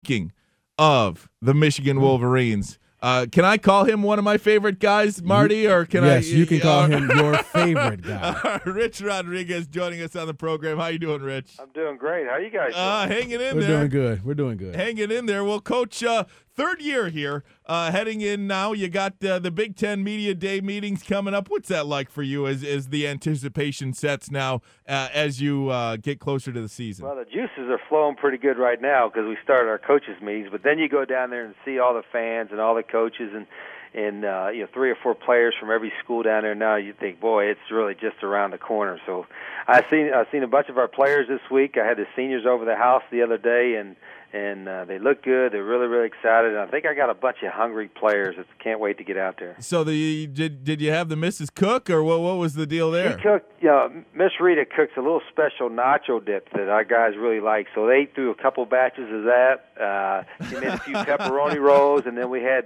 Speaking of the Michigan Wolverines, can I call him one of my favorite guys, Marty, or can I? Yes, you can call him your favorite guy. Rich Rodriguez joining us on the program. How you doing, Rich? I'm doing great. How you guys doing? Hanging in We're there. doing good. We're doing good. Hanging in there. Well, Coach, third year here, heading in now. You got the Big Ten Media Day meetings coming up. What's that like for you as the anticipation sets now as you get closer to the season? Well, the juices are flowing pretty good right now because we started our coaches' meetings. But then you go down there and see all the fans and all the coaches and 3 or 4 players from every school down there. Now you think, boy, it's really just around the corner. So I've seen a bunch of our players this week. I had the seniors over the house the other day, and they look good. They're really, really excited. And I think I got a bunch of hungry players that can't wait to get out there. So did you have the Mrs. Cook, or what was the deal there? She cooked, Miss Rita cooks a little special nacho dip that our guys really like. So they threw a couple batches of that. She made a few pepperoni rolls, and then we had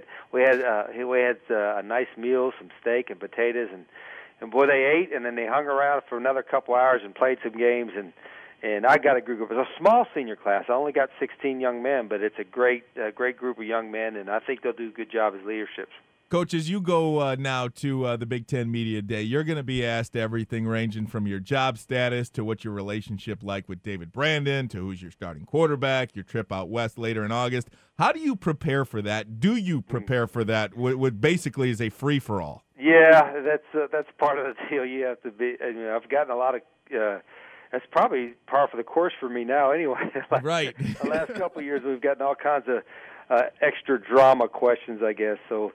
a nice meal, some steak and potatoes, and boy, they ate, and then they hung around for another couple hours and played some games, and I got a group. It was a small senior class. I only got 16 young men, but it's a great group of young men, and I think they'll do a good job as leaderships. Coach, as you go now to the Big Ten Media Day, you're going to be asked everything ranging from your job status to what your relationship like with David Brandon to who's your starting quarterback, your trip out west later in August. How do you prepare for that? Do you prepare for that? What basically is a free-for-all? Yeah, that's part of the deal. You have to be. I've gotten a lot of. That's probably par for the course for me now. Anyway, Right. The last couple of years, we've gotten all kinds of extra drama questions, I guess. So.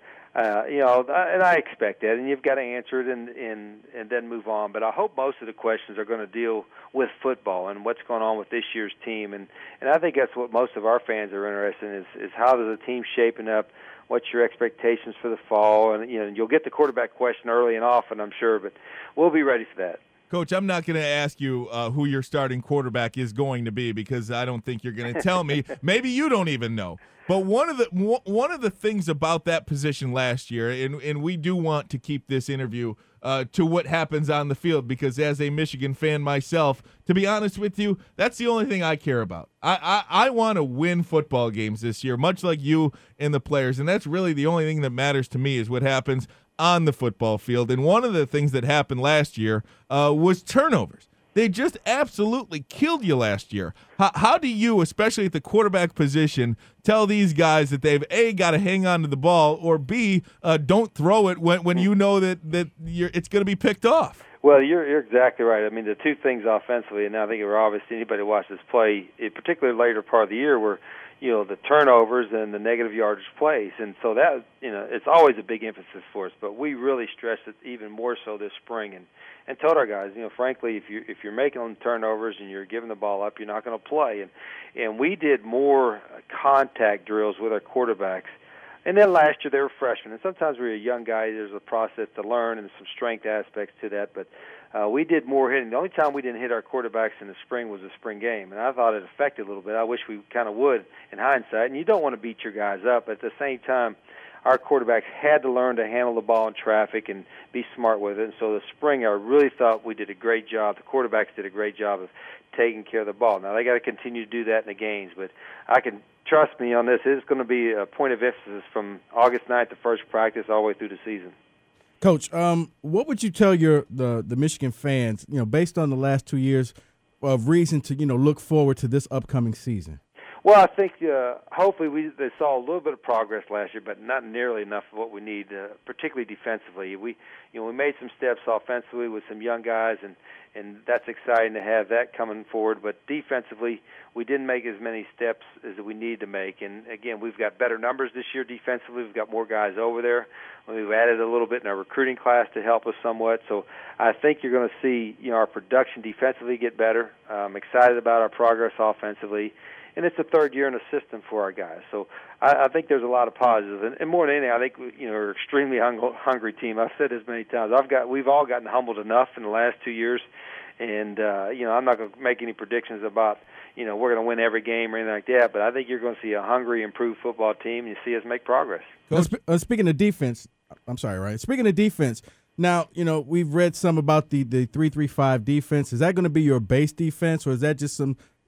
And I expect that, and you've got to answer it and then move on. But I hope most of the questions are going to deal with football and what's going on with this year's team, and I think that's what most of our fans are interested in is how does the team shaping up, what's your expectations for the fall, and you'll get the quarterback question early and often, I'm sure, but we'll be ready for that. Coach, I'm not going to ask you who your starting quarterback is going to be because I don't think you're going to tell me. Maybe you don't even know. But one of the things about that position last year, and we do want to keep this interview to what happens on the field because as a Michigan fan myself, to be honest with you, that's the only thing I care about. I want to win football games this year, much like you and the players, and that's really the only thing that matters to me is what happens on the football field. And one of the things that happened last year was turnovers. They just absolutely killed you last year. How do you, especially at the quarterback position, tell these guys that they've A, got to hang on to the ball, or B, don't throw it when you know that it's going to be picked off? Well, you're exactly right. I mean, the two things offensively, and I think it were obvious to anybody who watched us play, particularly later part of the year, were the turnovers and the negative yardage plays. And so that, it's always a big emphasis for us, but we really stressed it even more so this spring and told our guys, frankly, if you're making turnovers and you're giving the ball up, you're not going to play. And we did more contact drills with our quarterbacks. And then last year they were freshmen, and sometimes we're a young guy. There's a process to learn and some strength aspects to that. But we did more hitting. The only time we didn't hit our quarterbacks in the spring was the spring game, and I thought it affected a little bit. I wish we kind of would in hindsight. And you don't want to beat your guys up, but at the same time, our quarterbacks had to learn to handle the ball in traffic and be smart with it. And so the spring, I really thought we did a great job. The quarterbacks did a great job of taking care of the ball. Now, they got to continue to do that in the games, but I can trust me on this. It's going to be a point of emphasis from August 9th, the first practice, all the way through the season. Coach, what would you tell the Michigan fans, based on the last 2 years of reason to, look forward to this upcoming season? Well, I think hopefully they saw a little bit of progress last year, but not nearly enough of what we need, particularly defensively. We made some steps offensively with some young guys, and that's exciting to have that coming forward. But defensively, we didn't make as many steps as we need to make. And again, we've got better numbers this year defensively. We've got more guys over there. We've added a little bit in our recruiting class to help us somewhat. So I think you're going to see our production defensively get better. I'm excited about our progress offensively. And it's the third year in the system for our guys. So I think there's a lot of positives. And more than anything, I think we're an extremely hungry team. I've said this many times. We've all gotten humbled enough in the last 2 years. And, I'm not going to make any predictions about, we're going to win every game or anything like that. But I think you're going to see a hungry, improved football team, and you see us make progress. Speaking of defense, I'm sorry, right? Speaking of defense, now, we've read some about the 3-3-5 defense. Is that going to be your base defense, or is that just some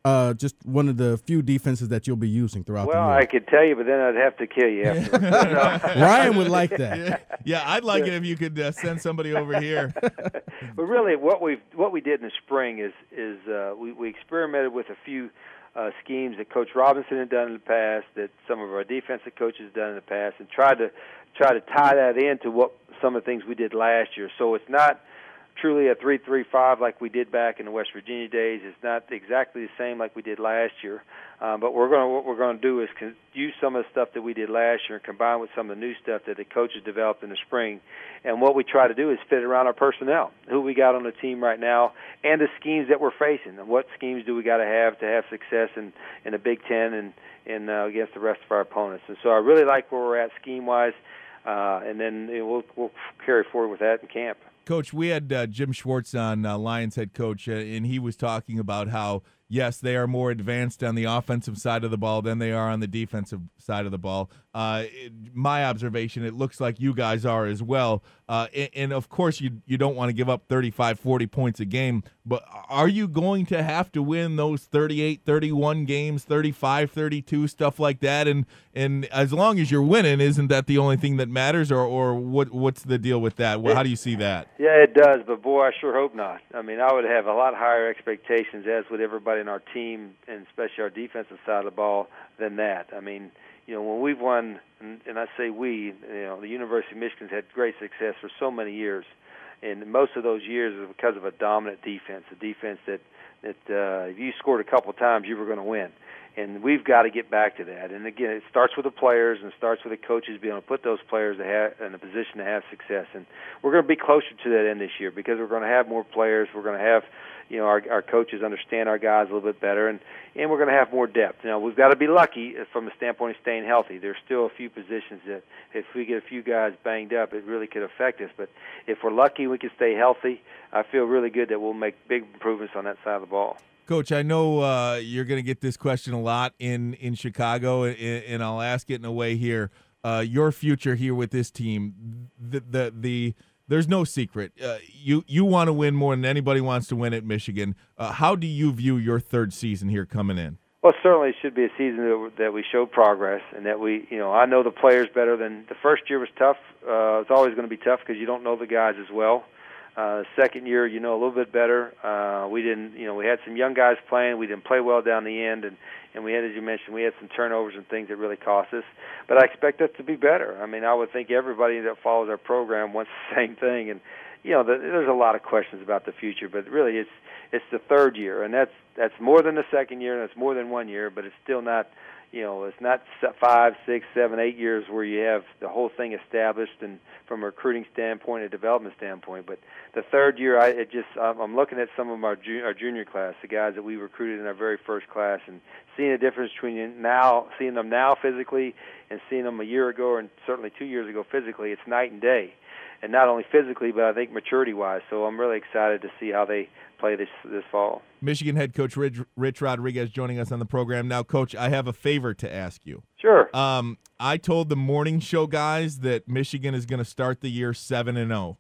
Just one of the few defenses that you'll be using throughout the Well, year. I could tell you, but then I'd have to kill you afterwards. Ryan would like that. Yeah, I'd like it if you could send somebody over here. But really, what we did in the spring is we experimented with a few schemes that Coach Robinson had done in the past, that some of our defensive coaches had done in the past, and tried to tie that into what some of the things we did last year. So it's not truly a 3-3-5 like we did back in the West Virginia days. It's not exactly the same like we did last year. But what we're going to do is use some of the stuff that we did last year and combine with some of the new stuff that the coaches developed in the spring. And what we try to do is fit it around our personnel, who we got on the team right now, and the schemes that we're facing. And what schemes do we got to have success in the Big Ten and against the rest of our opponents. And so I really like where we're at scheme-wise, and then we'll carry forward with that in camp. Coach, we had Jim Schwartz on, Lions head coach, and he was talking about how, yes, they are more advanced on the offensive side of the ball than they are on the defensive side of the ball. My observation, it looks like you guys are as well. And of course, you don't want to give up 35, 40 points a game, but are you going to have to win those 38, 31 games, 35, 32, stuff like that? And as long as you're winning, isn't that the only thing that matters, or what's the deal with that? How do you see that? Yeah, it does, but boy, I sure hope not. I mean, I would have a lot higher expectations, as would everybody in our team, and especially our defensive side of the ball, than that. I mean, when we've won, and I say we, the University of Michigan's had great success for so many years, and most of those years is because of a dominant defense, a defense that if you scored a couple times, you were going to win. And we've got to get back to that. And again, it starts with the players and starts with the coaches being able to put those players in a position to have success. And we're going to be closer to that end this year because we're going to have more players. We're going to have, our coaches understand our guys a little bit better, and we're going to have more depth. Now, we've got to be lucky from the standpoint of staying healthy. There's still a few positions that if we get a few guys banged up, it really could affect us. But if we're lucky, we can stay healthy. I feel really good that we'll make big improvements on that side of the ball. Coach, I know you're going to get this question a lot in Chicago, and I'll ask it in a way here. Your future here with this team, there's no secret. You want to win more than anybody wants to win at Michigan. How do you view your third season here coming in? Well, certainly it should be a season that we show progress, and that we, I know the players better than the first year was tough. It's always going to be tough because you don't know the guys as well. Second year, a little bit better. We didn't, we had some young guys playing. We didn't play well down the end, and we had, as you mentioned, we had some turnovers and things that really cost us. But I expect us to be better. I mean, I would think everybody that follows our program wants the same thing. And there's a lot of questions about the future, but really, it's the third year, and that's more than the second year, and it's more than 1 year, but it's still not. It's not 5, 6, 7, 8 years where you have the whole thing established and from a recruiting standpoint, a development standpoint. But the third year, I'm looking at some of our junior class, the guys that we recruited in our very first class, and seeing the difference between seeing them now physically and seeing them a year ago and certainly 2 years ago physically. It's night and day. And not only physically, but I think maturity-wise. So I'm really excited to see how they play this fall. Michigan head coach Rich Rodriguez joining us on the program. Now, Coach, I have a favor to ask you. Sure. I told the morning show guys that Michigan is going to start the year 7-0.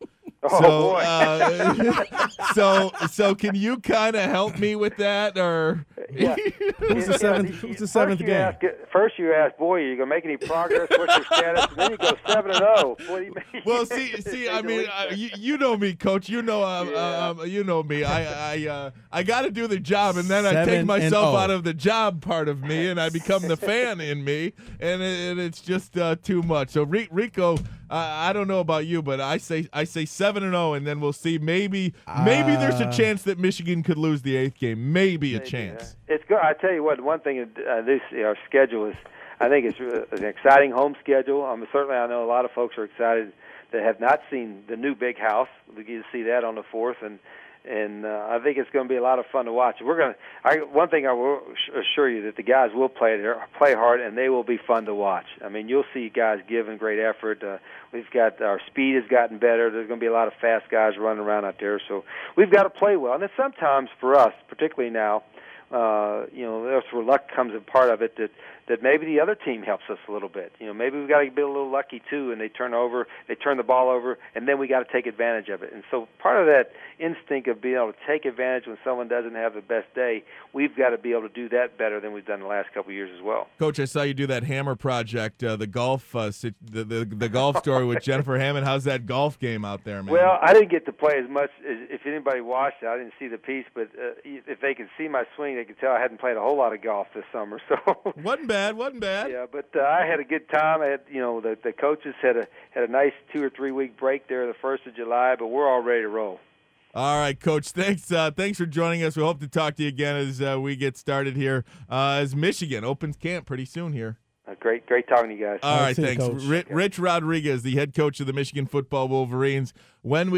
Oh, boy. So can you kind of help me with that, or yeah. Who's the seventh game? First you ask, boy, are you gonna make any progress? What's your status? And then you go 7-0. What do you mean? Well, see, I mean, you know me, Coach. You know, you know me. I got to do the job, and then I take myself out of the job part of me, and I become the fan in me, and it's just too much. So Rico. I don't know about you, but I say 7-0, and then we'll see. Maybe there's a chance that Michigan could lose the 8th game. Maybe a chance. It's good. I tell you what. One thing, our schedule is. I think it's an exciting home schedule. Certainly, I know a lot of folks are excited that have not seen the new big house. We get to see that on the 4th, and I think it's going to be a lot of fun to watch. One thing I will assure you that the guys will play hard, and they will be fun to watch. I mean, you'll see guys giving great effort. We've got our speed has gotten better. There's going to be a lot of fast guys running around out there, so we've got to play well. And then sometimes for us, particularly now, that's where luck comes in part of it. That that maybe the other team helps us a little bit. Maybe we've got to be a little lucky too, and they turn the ball over, and then we got to take advantage of it. And so part of that instinct of being able to take advantage when someone doesn't have the best day, we've got to be able to do that better than we've done the last couple of years as well. Coach, I saw you do that Hammer project, the golf, the golf story with Jennifer Hammond. How's that golf game out there, man? Well, I didn't get to play as much as if anybody watched it. I didn't see the piece, but if they could see my swing, they could tell I hadn't played a whole lot of golf this summer. So wasn't bad. Yeah, but I had a good time. I had, the coaches had a nice 2 or 3 week break there the 1st of July, but we're all ready to roll. All right, Coach. Thanks for joining us. We hope to talk to you again as we get started here. As Michigan opens camp pretty soon here. Great talking to you guys. All right, thanks. Rich Rodriguez, the head coach of the Michigan football Wolverines. When we